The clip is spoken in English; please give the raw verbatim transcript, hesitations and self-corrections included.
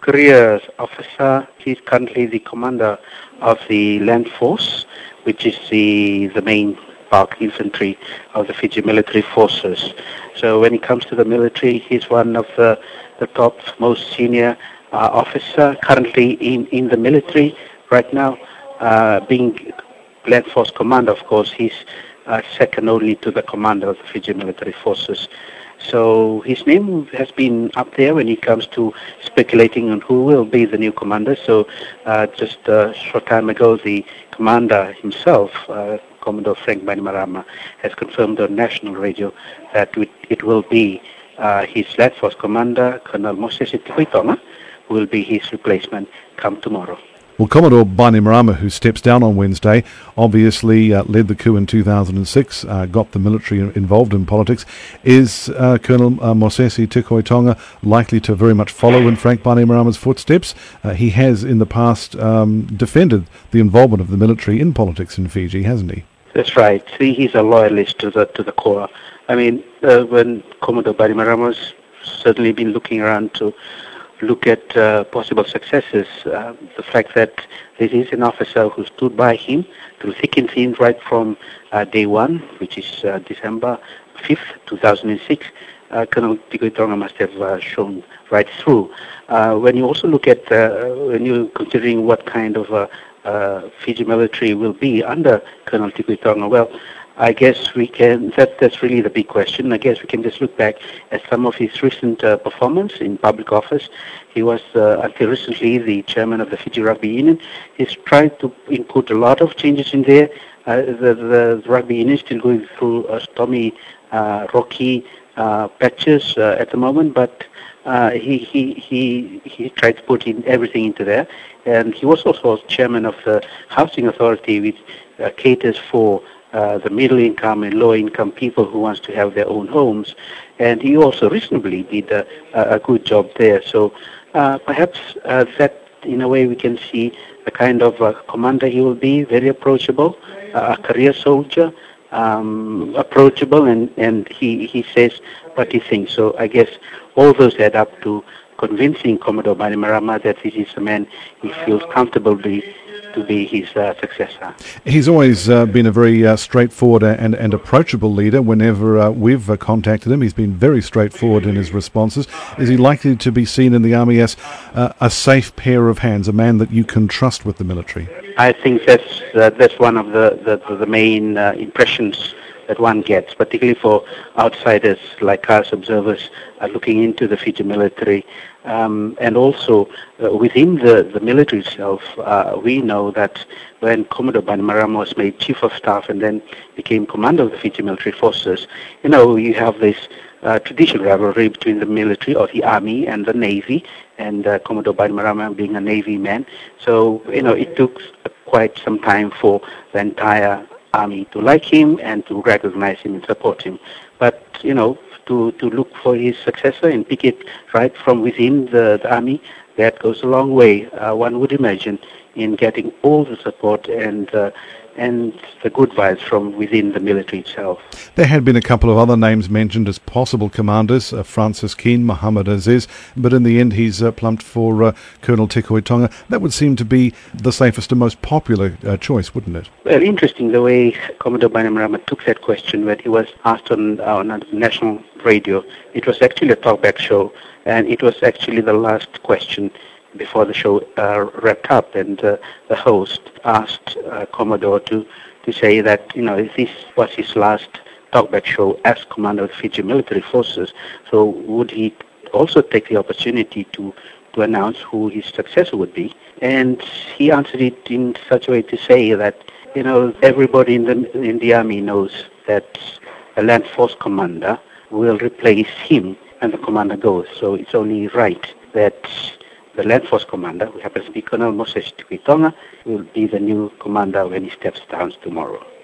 career officer. He's currently the commander of the Land Force, which is the, the main bulk infantry of the Fiji military forces. So when it comes to the military, he's one of the, the top most senior uh, officer currently in, in the military right now. Uh, being Land Force commander, of course, he's uh, second only to the commander of the Fiji military forces. So his name has been up there when it comes to speculating on who will be the new commander. So uh, just a short time ago, the commander himself, uh, Commodore Frank Bainimarama, has confirmed on national radio that it will be uh, his Land Force commander, Colonel Mosese Tukuitonga, who will be his replacement come tomorrow. Well, Commodore Bainimarama, who steps down on Wednesday, obviously uh, led the coup in two thousand six, uh, got the military involved in politics. Is uh, Colonel uh, Mosese Tukuitonga likely to very much follow in Frank Bainimarama's footsteps? Uh, he has in the past um, defended the involvement of the military in politics in Fiji, hasn't he? That's right. See, he's a loyalist to the to the core. I mean, uh, when Commodore Bainimarama's certainly been looking around to look at uh, possible successes, uh, the fact that this is an officer who stood by him through thick and thin right from uh, day one, which is uh, December fifth, two thousand six, uh, Colonel Tukuitonga must have uh, shown right through. Uh, when you also look at, uh, when you're considering what kind of uh, uh, Fiji military will be under Colonel Tukuitonga, well, I guess we can, that, that's really the big question. I guess we can just look back at some of his recent uh, performance in public office. He was, uh, until recently, the chairman of the Fiji Rugby Union. He's tried to input a lot of changes in there. Uh, the, the rugby union is still going through a stormy, uh, rocky uh, patches uh, at the moment, but uh, he, he, he, he tried to put in everything into there. And he was also chairman of the Housing Authority, which uh, caters for Uh, the middle income and low income people who wants to have their own homes, and he also reasonably did a, a good job there. So uh, perhaps uh, that, in a way, we can see the kind of uh, commander he will be, very approachable, uh, a career soldier, um, approachable, and, and he, he says what he thinks. So I guess all those add up to convincing Commodore Bainimarama that this is a man he feels comfortably to be his uh, successor. He's always uh, been a very uh, straightforward and, and approachable leader. Whenever uh, we've uh, contacted him, he's been very straightforward in his responses. Is he likely to be seen in the Army as uh, a safe pair of hands, a man that you can trust with the military? I think that's uh, that's one of the, the, the main uh, impressions that one gets, particularly for outsiders like us, observers uh, looking into the Fiji military. Um, and also uh, within the, the military itself, uh, we know that when Commodore Bainimarama was made Chief of Staff and then became Commander of the Fiji military forces, you know, you have this uh, traditional rivalry between the military or the Army and the Navy, and uh, Commodore Bainimarama being a Navy man. So, you know, it took quite some time for the entire Army to like him and to recognize him and support him. But, you know, to, to look for his successor and pick it right from within the, the Army, that goes a long way, uh, one would imagine, in getting all the support and uh, and the good vibes from within the military itself. There had been a couple of other names mentioned as possible commanders, uh, Francis Keane, Muhammad Aziz, but in the end he's uh, plumped for uh, Colonel Tukuitonga. That would seem to be the safest and most popular uh, choice, wouldn't it? Well, interesting the way Commodore Bainimarama took that question when he was asked on, on a national radio. It was actually a talkback show, and it was actually the last question before the show uh, wrapped up, and uh, the host asked uh, Commodore to, to say that, you know, this was his last talkback show as Commander of the Fiji military forces, so would he also take the opportunity to, to announce who his successor would be? And he answered it in such a way to say that, you know, everybody in the, in the Army knows that a Land Force commander will replace him and the commander goes, so it's only right that the Land Force commander, who happens to be Colonel Mosese Tukuitonga, will be the new commander when he steps down tomorrow.